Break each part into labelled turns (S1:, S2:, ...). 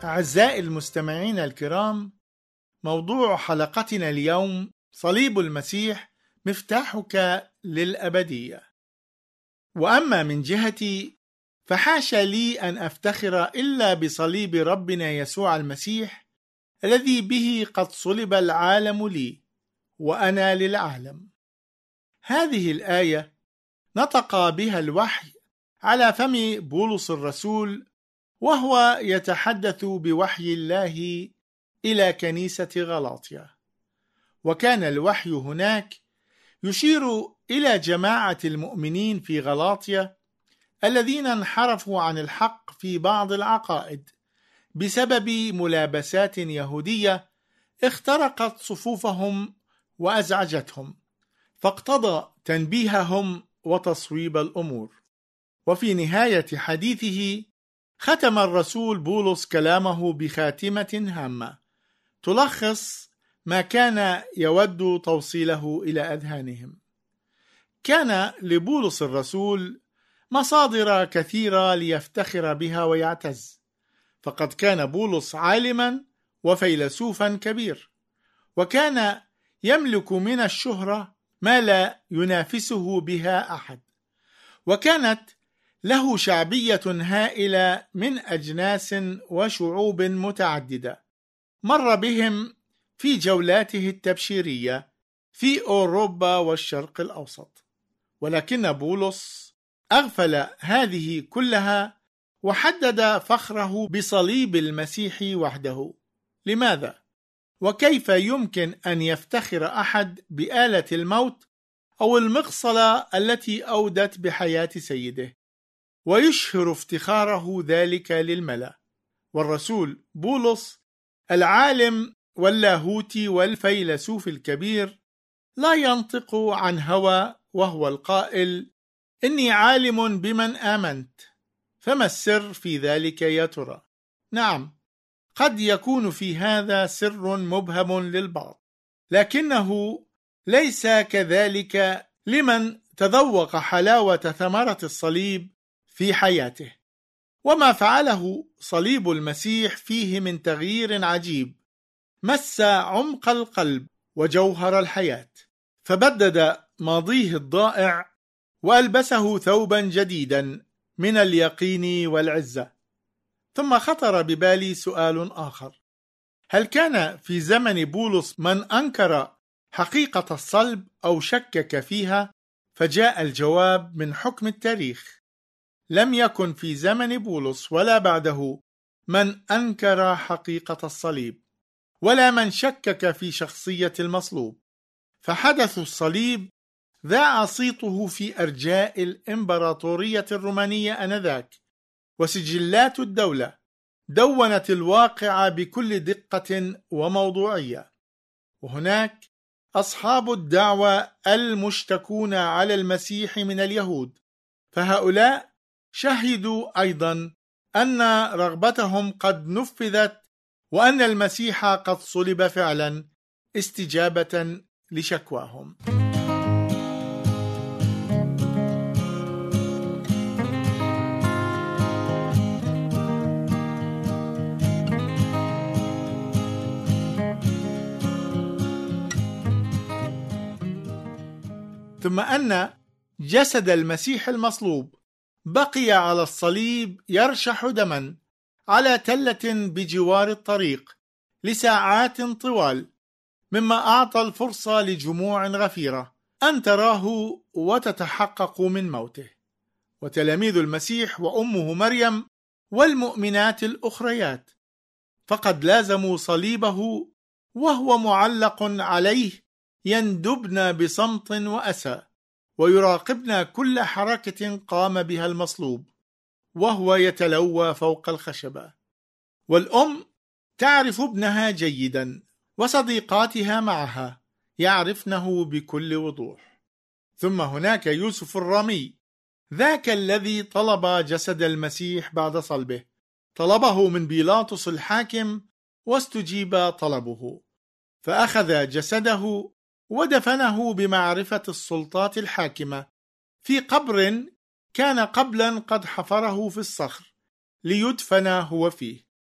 S1: أعزائي المستمعين الكرام، موضوع حلقتنا اليوم صليب المسيح مفتاحك للأبدية. وأما من جهتي فحاشا لي أن أفتخر إلا بصليب ربنا يسوع المسيح الذي به قد صلب العالم لي وأنا للعالم. هذه الآية نطق بها الوحي على فم بولس الرسول وهو يتحدث بوحي الله إلى كنيسة غلاطيا، وكان الوحي هناك يشير إلى جماعة المؤمنين في غلاطيا الذين انحرفوا عن الحق في بعض العقائد بسبب ملابسات يهودية اخترقت صفوفهم وأزعجتهم، فاقتضى تنبيههم وتصويب الأمور. وفي نهاية حديثه ختم الرسول بولس كلامه بخاتمة هامة تلخص ما كان يود توصيله إلى أذهانهم. كان لبولس الرسول مصادر كثيرة ليفتخر بها ويعتز، فقد كان بولس عالما وفيلسوفا كبير، وكان يملك من الشهرة ما لا ينافسه بها أحد، وكانت له شعبية هائلة من أجناس وشعوب متعددة مر بهم في جولاته التبشيرية في أوروبا والشرق الأوسط. ولكن بولس أغفل هذه كلها وحدد فخره بصليب المسيح وحده. لماذا؟ وكيف يمكن أن يفتخر أحد بآلة الموت أو المقصلة التي أودت بحياة سيده ويشهر افتخاره ذلك للملأ؟ والرسول بولس العالم واللاهوتي والفيلسوف الكبير لا ينطق عن هوى، وهو القائل: إني عالم بمن آمنت. فما السر في ذلك يا ترى؟ نعم، قد يكون في هذا سر مبهم للبعض، لكنه ليس كذلك لمن تذوق حلاوة ثمرة الصليب في حياته. وما فعله صليب المسيح فيه من تغيير عجيب مس عمق القلب وجوهر الحياة، فبدد ماضيه الضائع وألبسه ثوبا جديدا من اليقين والعزة. ثم خطر ببالي سؤال آخر: هل كان في زمن بولس من أنكر حقيقة الصلب أو شكك فيها؟ فجاء الجواب من حكم التاريخ: لم يكن في زمن بولس ولا بعده من أنكر حقيقة الصليب ولا من شكك في شخصية المصلوب، فحدث الصليب ذاع صيته في أرجاء الإمبراطورية الرومانية آنذاك، وسجلات الدولة دونت الواقع بكل دقة وموضوعية. وهناك أصحاب الدعوة المشتكون على المسيح من اليهود، فهؤلاء شهدوا أيضا أن رغبتهم قد نفذت وأن المسيح قد صلب فعلا استجابة لشكواهم. ثم أن جسد المسيح المصلوب بقي على الصليب يرشح دما على تلة بجوار الطريق لساعات طوال، مما أعطى الفرصة لجموع غفيرة أن تراه وتتحقق من موته. وتلاميذ المسيح وأمه مريم والمؤمنات الأخريات فقد لازموا صليبه وهو معلق عليه، يندبن بصمت وأسى ويراقبن كل حركة قام بها المصلوب وهو يتلوى فوق الخشبة. والأم تعرف ابنها جيدا، وصديقاتها معها يعرفنه بكل وضوح. ثم هناك يوسف الرامي، ذاك الذي طلب جسد المسيح بعد صلبه، طلبه من بيلاطس الحاكم واستجيب طلبه، فأخذ جسده ودفنه بمعرفة السلطات الحاكمة في قبر كان قبلا قد حفره في الصخر ليدفن هو فيه.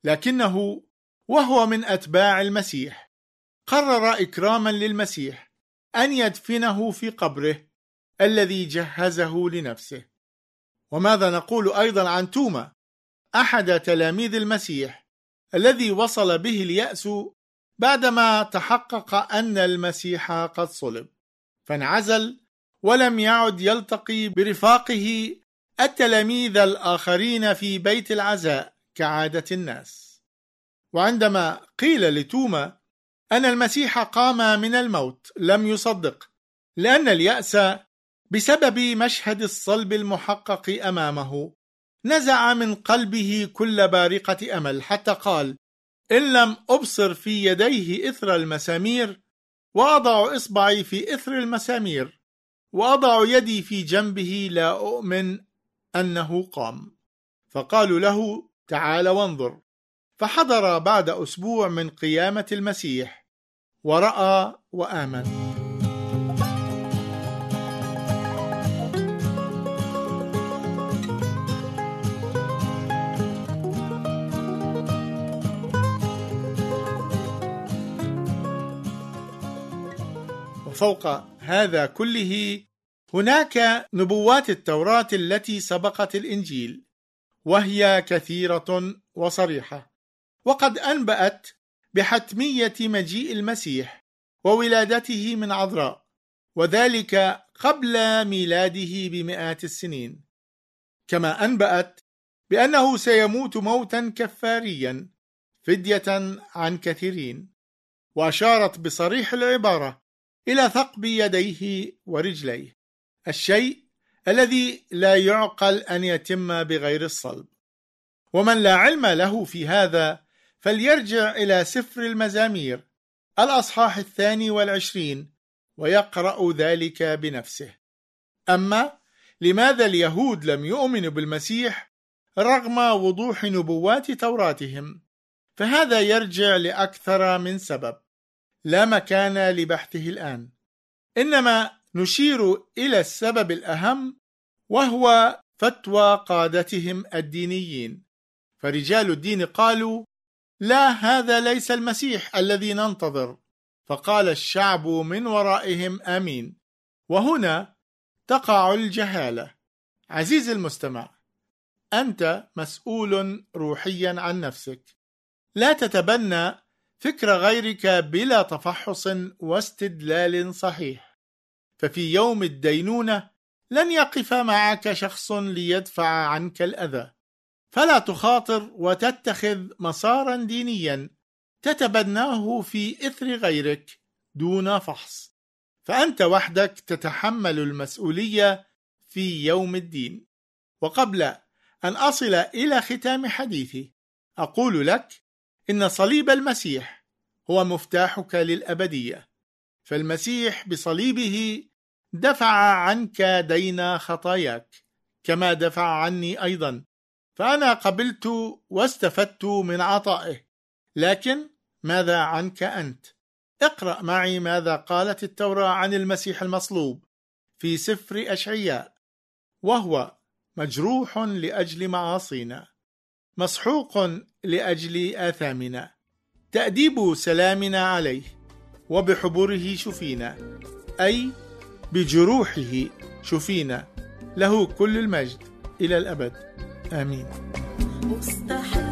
S1: لكنه وهو من أتباع المسيح قرر إكراما للمسيح أن يدفنه في قبره الذي جهزه لنفسه. وماذا نقول أيضا عن توما أحد تلاميذ المسيح الذي وصل به اليأس بعدما تحقق أن المسيح قد صلب، فانعزل ولم يعد يلتقي برفاقه التلاميذ الآخرين في بيت العزاء كعادة الناس. وعندما قيل لتوما أن المسيح قام من الموت لم يصدق، لأن اليأس بسبب مشهد الصلب المحقق أمامه نزع من قلبه كل بارقة أمل، حتى قال: إن لم أبصر في يديه إثر المسامير وأضع إصبعي في إثر المسامير وأضع يدي في جنبه لا أؤمن أنه قام. فقالوا له: تعال وانظر. فحضر بعد أسبوع من قيامة المسيح ورأى وآمن. وفوق هذا كله هناك نبوات التوراة التي سبقت الإنجيل، وهي كثيرة وصريحة، وقد أنبأت بحتمية مجيء المسيح وولادته من عذراء، وذلك قبل ميلاده بمئات السنين، كما أنبأت بأنه سيموت موتا كفاريا فدية عن كثيرين، وأشارت بصريح العبارة إلى ثقب يديه ورجليه، الشيء الذي لا يعقل أن يتم بغير الصلب. ومن لا علم له في هذا فليرجع إلى سفر المزامير الأصحاح 22 ويقرأ ذلك بنفسه. أما لماذا اليهود لم يؤمنوا بالمسيح رغم وضوح نبوات توراتهم؟ فهذا يرجع لأكثر من سبب لا مكان لبحثه الآن، إنما نشير إلى السبب الأهم، وهو فتوى قادتهم الدينيين. فرجال الدين قالوا: لا، هذا ليس المسيح الذي ننتظر. فقال الشعب من ورائهم: آمين. وهنا تقع الجهالة. عزيزي المستمع، أنت مسؤول روحيا عن نفسك، لا تتبنى فكر غيرك بلا تفحص واستدلال صحيح، ففي يوم الدينونة لن يقف معك شخص ليدفع عنك الأذى، فلا تخاطر وتتخذ مسارا دينيا تتبناه في إثر غيرك دون فحص، فأنت وحدك تتحمل المسؤولية في يوم الدين. وقبل أن أصل إلى ختام حديثي أقول لك إن صليب المسيح هو مفتاحك للأبدية، فالمسيح بصليبه دفع عنك دين خطاياك كما دفع عني أيضا، فأنا قبلت واستفدت من عطائه. لكن ماذا عنك أنت؟ اقرأ معي ماذا قالت التوراة عن المسيح المصلوب في سفر أشعياء: وهو مجروح لأجل معاصينا، مسحوق لأجل آثامنا، تأديب سلامنا عليه، وبحبره شفينا، أي بجروحه شفينا، له كل المجد إلى الأبد. آمين.